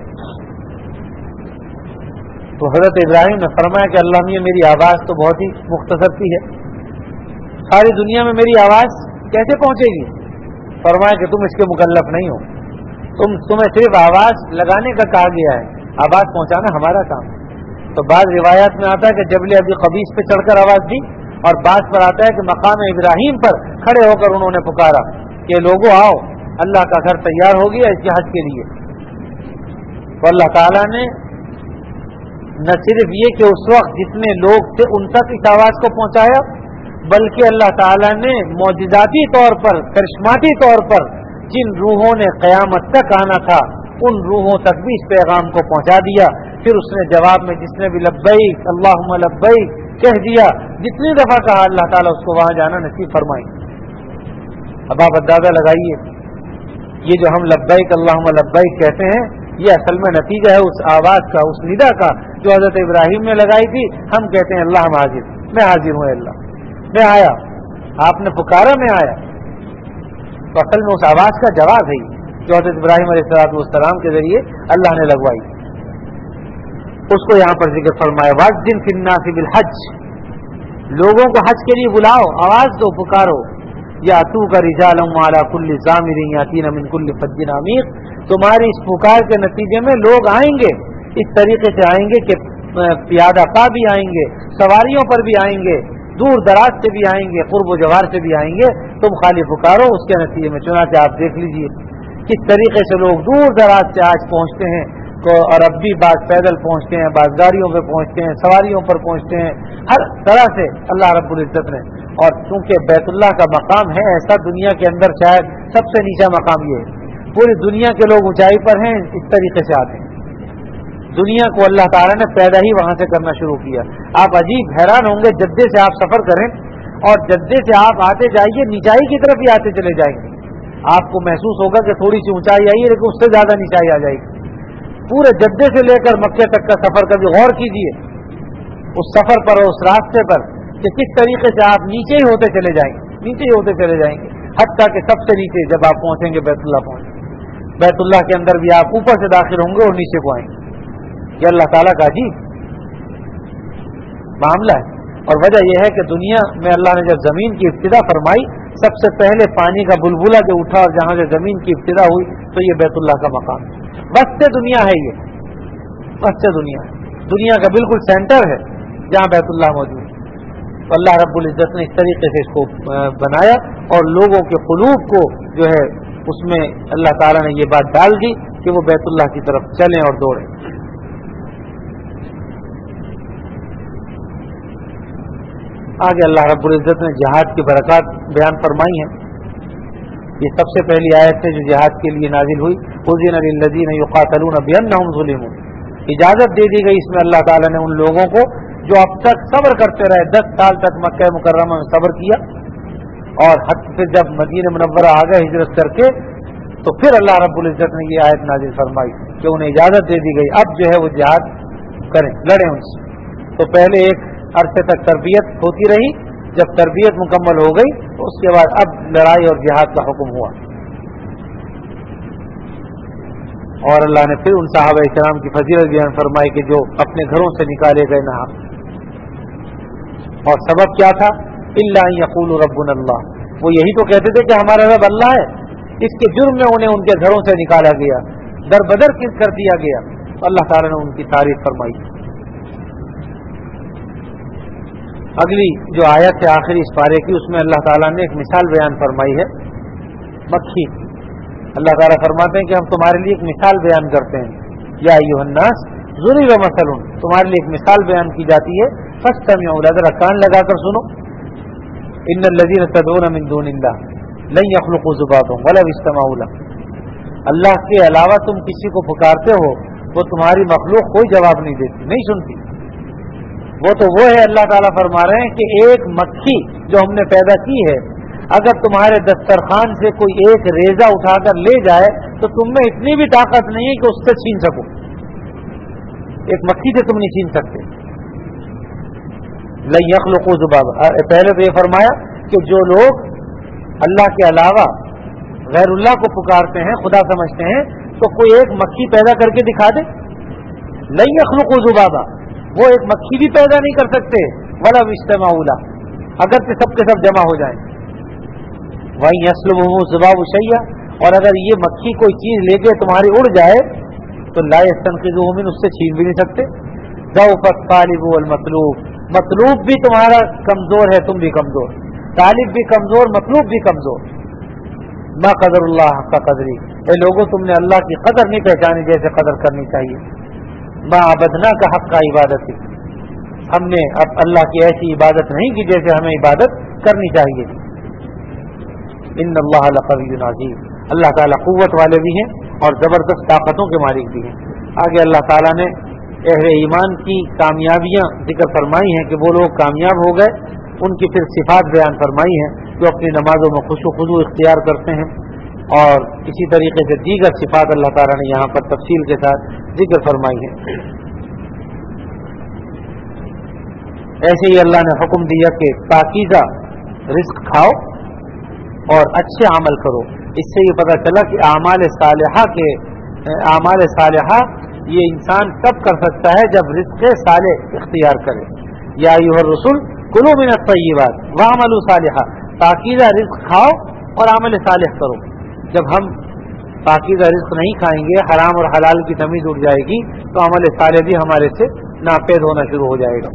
تو حضرت ابراہیم نے فرمایا کہ اللہ میاں میری آواز تو بہت ہی مختصر سی ہے, ساری دنیا میں میری آواز کیسے پہنچے گی؟ فرمایا کہ تم اس کے مکلف نہیں ہو, تم تمہیں صرف آواز لگانے کا کہا گیا ہے, آواز پہنچانا ہمارا کام. تو بعض روایات میں آتا ہے کہ جبل ابی قبیس پہ چڑھ کر آواز دی, اور بعض پر آتا ہے کہ مقام ابراہیم پر کھڑے ہو کر انہوں نے پکارا کہ لوگوں آؤ, اللہ کا گھر تیار ہو گیا اس کے حج کے لیے. تو اللہ تعالیٰ نے نہ صرف یہ کہ اس وقت جتنے لوگ تھے ان تک اس آواز کو پہنچایا, بلکہ اللہ تعالیٰ نے معجزاتی طور پر, کرشماتی طور پر جن روحوں نے قیامت تک آنا تھا ان روحوں تک بھی اس پیغام کو پہنچا دیا. پھر اس نے جواب میں جس نے بھی لبیک اللہم لبیک کہہ دیا, جتنی دفعہ کہا اللہ تعالیٰ اس کو وہاں جانا نصیب فرمائی. اب آپ اندازہ لگائیے, یہ جو ہم لبیک اللہم لبیک کہتے ہیں یہ اصل میں نتیجہ ہے اس آواز کا, اس ندا کا جو حضرت ابراہیم نے لگائی تھی. ہم کہتے ہیں اللہ ہم حاضر, میں حاضر ہوں, اللہ میں آیا, آپ نے پکارا میں آیا. تو اصل میں اس آواز کا جواب ہے جو حضرت ابراہیم علیہ الصلوۃ والسلام کے ذریعے اللہ نے لگوائی. اس کو یہاں پر ذکر فرمایا وَأَذِّن فِي النَّاسِ بِالْحَجِّ, لوگوں کو حج کے لیے بلاؤ, آواز دو, پکارو. یَأْتُوکَ رِجَالًا وَعَلَىٰ كُلِّ ضَامِرٍ یَأْتِینَ مِنْ كُلِّ فَجٍّ عَمِیقٍ, تمہاری اس پکار کے نتیجے میں لوگ آئیں گے, اس طریقے سے آئیں گے کہ پیادہ پا بھی آئیں گے, سواریوں پر بھی آئیں گے, دور دراز سے بھی آئیں گے, قرب و جوار سے بھی آئیں گے. تم خالی پکارو, اس کے نتیجے میں چنانچہ آپ دیکھ لیجئے کس طریقے سے لوگ دور دراز سے آج پہنچتے ہیں, اور اب بھی بعض پیدل پہنچتے ہیں, بعض گاڑیوں پہ پہنچتے ہیں, سواریوں پر پہنچتے ہیں, ہر طرح سے اللہ رب العزت نے. اور چونکہ بیت اللہ کا مقام ہے ایسا, دنیا کے اندر شاید سب سے نیچا مقام یہ ہے, پوری دنیا کے لوگ اونچائی پر ہیں, اس طریقے سے آتے ہیں. دنیا کو اللہ تعالیٰ نے پیدا ہی وہاں سے کرنا شروع کیا. آپ عجیب حیران ہوں گے, جدے سے آپ سفر کریں اور جدے سے آپ آتے جائیے, نیچائی کی طرف ہی آتے چلے جائیں گے, آپ کو محسوس ہوگا کہ تھوڑی سی اونچائی آئی ہے لیکن اس سے زیادہ نیچائی آ جائے گی. پورے جدے سے لے کر مکے تک کا سفر کبھی غور کیجیے اس سفر پر اور اس راستے پر کہ کس طریقے سے آپ نیچے ہی ہوتے چلے جائیں گے, نیچے ہی ہوتے چلے جائیں گے, حتیٰ کہ سب سے نیچے جب آپ پہنچیں گے بیت اللہ پہنچیں گے, بیت اللہ کے اندر بھی آپ اوپر سے داخل ہوں گے اور نیچے کو آئیں گے. یہ اللہ تعالیٰ کا عجیب معاملہ ہے. اور وجہ یہ ہے کہ دنیا میں اللہ نے جب زمین کی ابتدا فرمائی, سب سے پہلے پانی کا بلبلہ جو اٹھا اور جہاں سے زمین کی ابتدا ہوئی تو یہ بیت اللہ کا مقام ہے. وسط دنیا ہے, یہ وسط دنیا ہے, دنیا کا بالکل سینٹر ہے جہاں بیت اللہ موجود ہے. تو اللہ رب العزت نے اس طریقے سے اس کو بنایا اور لوگوں کے قلوب کو جو ہے اس میں اللہ تعالیٰ نے یہ بات ڈال دی کہ وہ بیت اللہ کی طرف چلیں اور دوڑیں. آگے اللہ رب العزت نے جہاد کی برکات بیان فرمائی ہیں. یہ سب سے پہلی آیت ہے جو جہاد کے لیے نازل ہوئی. اذن للذین یقاتلون بانہم ظلموا, इजाजत दे दी गई इसमें अल्लाह ताला ने उन लोगों को जो अब तक सब्र करते रहे, दस साल तक मक्का मुकर्रमा में सब्र किया, और हद से जब मदीना मुनव्वरा आ गए हिजरत करके, तो फिर अल्लाह रब्बुल इज्जत ने ये आयत नाजिल फरमाई कि उन्हें इजाजत दे दी गई अब जो है वो जिहाद करें, लड़ें उनसे। तो पहले एक अरसे तक तरबियत होती रही, जब तरबियत मुकम्मल हो गई तो उसके बाद अब लड़ाई और जिहाद का हुक्म हुआ। और अल्लाह ने फिर उन सहाबा इकराम की फजीलत बयान फरमाई कि जो अपने घरों से निकाले गए ना, और सबब क्या था, इल्ला यक़ूलु रब्बुना अल्लाह, वो यही तो कहते थे कि हमारा रब अल्लाह है। इसके जुर्म में उन्हें उनके घरों से निकाला गया, दर बदर किस कर दिया गया। अल्लाह ताला ने उनकी तारीफ फरमाई। अगली जो आयत है आखिरी इस पारे की, उसमें अल्लाह ताला ने एक मिसाल बयान फरमाई है मक्खी। अल्लाह ताला फरमाते हैं कि हम तुम्हारे लिए एक मिसाल बयान करते हैं, या अय्युहन्नास ज़ुरिब मसलुन, तुम्हारे लिए एक मिसाल बयान की जाती है, फस्तमिऊ लहू, जरा कान लगाकर सुनो। इन्नल्लज़ीना तदऊना मिन दूनिल्लाह लन यख़्लुक़ू ज़ुबाबन वलौ इज्तमऊ लह, अल्लाह के अलावा तुम किसी को पुकारते हो, वो तुम्हारी मखलूक कोई जवाब नहीं देती, नहीं सुनती। वो तो वो है, अल्लाह ताला फरमा रहे हैं कि एक मक्खी जो हमने पैदा की है, अगर तुम्हारे दस्तरखान से कोई एक रेजा उठाकर ले जाए तो तुम में इतनी भी ताकत नहीं है कि उससे छीन सको। एक मक्खी से तुम नहीं छीन सकते। लन यख़्लुक़ू ज़ुबाबा, पहले तो ये फरमाया कि जो लोग अल्लाह के अलावा गैरुल्लाह को पुकारते हैं, खुदा समझते हैं, तो कोई एक मक्खी पैदा करके दिखा दे। लन यख़्लुक़ू ज़ुबाबा, वो एक मक्खी भी पैदा नहीं कर सकते, वला इज्तमऊ लह, अगर के सब के सब जमा हो जाएं। वहीं यस्लुबुहुम ज़ुबाबु शैया, और अगर ये मक्खी कोई चीज लेके तुम्हारी उड़ जाए तो ला यस्तनक़िज़ुहु मिन, उससे छीन भी नहीं सकते। ज़अफ़त तालिबु वल मतलूब, मतलूब भी तुम्हारा कमजोर है, तुम भी कमजोर, तालिब भी कमजोर, मतलूब भी कमजोर। मा क़दरुल्लाह हक़्क़ क़दरी, ए लोगों तुमने अल्लाह की कदर नहीं पहचानी जैसे कदर करनी चाहिए। मा अबदना का हक़्क़ इबादती, हमने अब अल्लाह की ऐसी इबादत नहीं की जैसे हमें इबादत करनी चाहिए। इन्नल्लाह लक़विय्युन अज़ीज़, अल्लाह ताला कुव्वत वाले भी हैं और जबरदस्त ताकतों के मालिक भी हैं। आगे अल्लाह ताला ने अहले ईमान की कामयाबियां जिक्र फरमाई हैं कि वो लोग कामयाब हो गए, उनकी फिर सिफात बयान फरमाई हैं जो अपनी नमाजों में खुशू खुजू इख्तियार करते हैं, और इसी तरीके से दीगर सिफात अल्लाह ताला ने यहाँ पर तफसील के साथ जिक्र फरमाई है। ऐसे ही अल्लाह ने हुक्म दिया कि पाकीज़ा रिस्क खाओ और अच्छे अमल करो। इससे ये पता चला कि आमाल सालिहा के आमाल सालिहा ये इंसान तब कर सकता है जब रिस्क सालेह इख्तियार करे। या अय्युहर रसूल कुलू मिनत तय्यिबात वअमलू सालिहा, पाकीज़ा रिस्क खाओ और अमल सालिह करो। जब हम पाकीज़ा रिस्क नहीं खाएंगे, हराम और हलाल की तमीज उड़ जाएगी, तो अमल सालिह भी हमारे से नापेद होना शुरू हो जाएगा।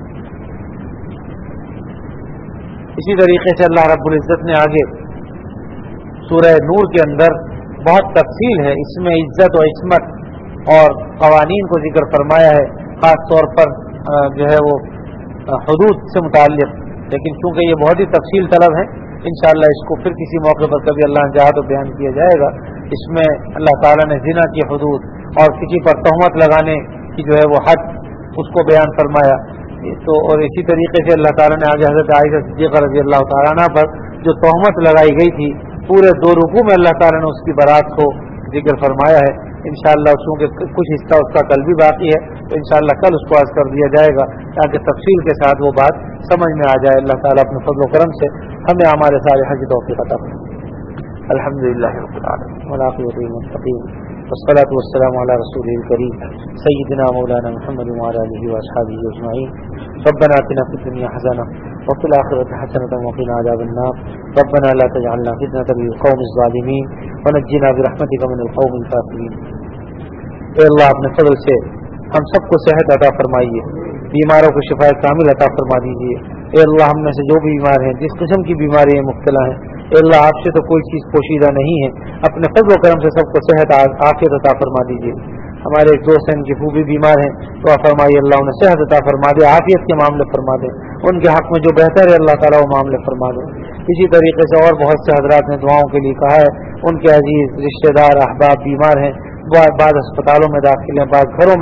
इसी तरीके से अल्लाह रब्बुल इज्जत ने आगे सूरह नूर के अंदर बहुत तफसील है, इसमें इज्जत और इस्मत और कवानीन को जिक्र फरमाया है, खास तौर पर जो है वो हुदूद से मुताल्लिक़। लेकिन चूंकि ये बहुत ही तफसील तलब है, इंशाअल्लाह इसको फिर किसी मौके पर कभी अल्लाह ने चाहा तो बयान किया जाएगा। इसमें अल्लाह ताला ने ज़िना की हुदूद और किसी पर तहमत लगाने की जो है वो हद, उसको बयान फरमाया। तो और इसी तरीके से अल्लाह ताला ने आगे हज़रत आयशा सिद्दीक़ा रज़ी अल्लाह ताला अन्हा पर जो तहमत लगाई गई थी, पूरे दो रुकू में अल्लाह ताला ने उसकी बरात को जिक्र फरमाया है। इंशाअल्लाह चूँकि कुछ हिस्सा उसका कल भी बाकी है, तो इंशाअल्लाह कल उसको आज कर दिया जाएगा ताकि तफसील के साथ वो बात समझ में आ जाए। अल्लाह ताला अपने फज़ल व करम से हमें हमारे सारे हज तौफ़ीक़ अता फरमाए। अल्हम्दुलिल्लाह रब्बिल आलमीन वल आक़िबतु लिल मुत्तक़ीन वस्सलातु वस्सलामु अला रसूलिल करीम सय्यिदिना मौलाना मुहम्मद व अला आलिहि व अस्हाबिहि अजमईन। रब्बना आतिना फिद दुनिया हसनह व फिल आखिरति हसनतन व क़िना अज़ाबन्नार। रब्बना ला तजअलना फितनतन लिल क़ौमिज़ ज़ालिमीन व नज्जिना बिरहमतिका मिनल क़ौमिल काफ़िरीन। ए अल्लाह अपने फज़ल से हम सबको सेहत अता फरमाइए, बीमारों को शिफाए कामिल अता फरमा दीजिए। ए अल्लाह हम में से जो भी बीमार हैं, जिस किस्म की बीमारी है मुब्तला हैं, ए अल्लाह आपसे तो कोई चीज़ पोशीदा नहीं है, अपने फज़ल व करम से सबको सेहत आफियत अता फरमा दीजिए। हमारे एक दोस्त हैं, उनकी फूफी बीमार हैं, तो फरमाइए अल्लाह उन्हें सेहत अता फरमा दे, आफियत के मामले फरमा दे, उनके हक़ में जो बेहतर है अल्लाह ताला वो मामले फरमा दे। इसी तरीके से और बहुत से हज़रात ने दुआओं के लिए कहा है, उनके अजीज रिश्तेदार अहबाब बीमार हैं, बाद अस्पतालों में दाखिल हैं, बाद घरों में हैं।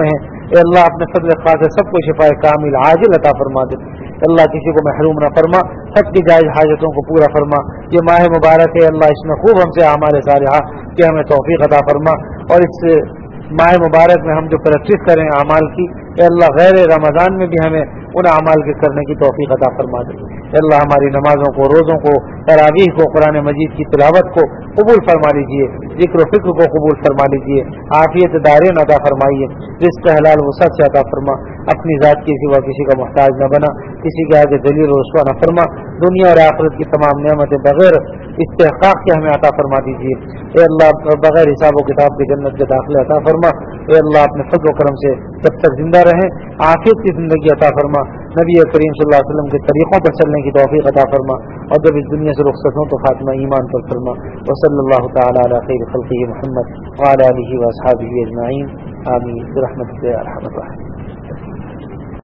اے اللہ اپنے فضل خاص سب کو شفا کامل عاجل عطا فرما دے. اللہ کسی کو محروم نہ فرما، سب کی جائز حاجتوں کو پورا فرما. یہ ماہ مبارک ہے اللہ، اس میں خوب ہم سے اعمال صالحہ کہ ہمیں توفیق عطا فرما، اور اس ماہ مبارک میں ہم جو پریکٹس کریں اعمال کی، اے اللہ غیر رمضان میں بھی ہمیں ان اعمال کے کرنے کی توفیق عطا فرما دے. اے اللہ ہماری نمازوں کو، روزوں کو، تراویح کو، قرآن مجید کی تلاوت کو قبول فرما لیجیے، ذکر و فکر کو قبول فرما لیجیے، عافیت دارین عطا فرمائیے، رزق حلال وسعت سے عطا فرما، اپنی ذات کے سوا کسی کا محتاج نہ بنا، کسی کے آگے ذلیل و رسوا نہ فرما، دنیا اور آخرت کی تمام نعمتیں بغیر استحقاق کے ہمیں عطا فرما دیجیے. اے اللہ بغیر حساب و کتاب کے جنت کے داخلے عطا فرما. اے اللہ اپنے فضل و کرم سے جب تک زندہ رہیں عافیت کی زندگی عطا فرما، نبی کریم صلی اللہ علیہ وسلم کے طریقوں پر چلنے کی توفیق عطا فرما، اور جب اس دنیا سے رخصت ہوں تو خاتمہ ایمان پر فرما. وصلی اللہ تعالی علی خیر خلقہ محمد وعلی آلہ واصحابہ اجمعین. آمین برحمتک یا ارحم الراحمین.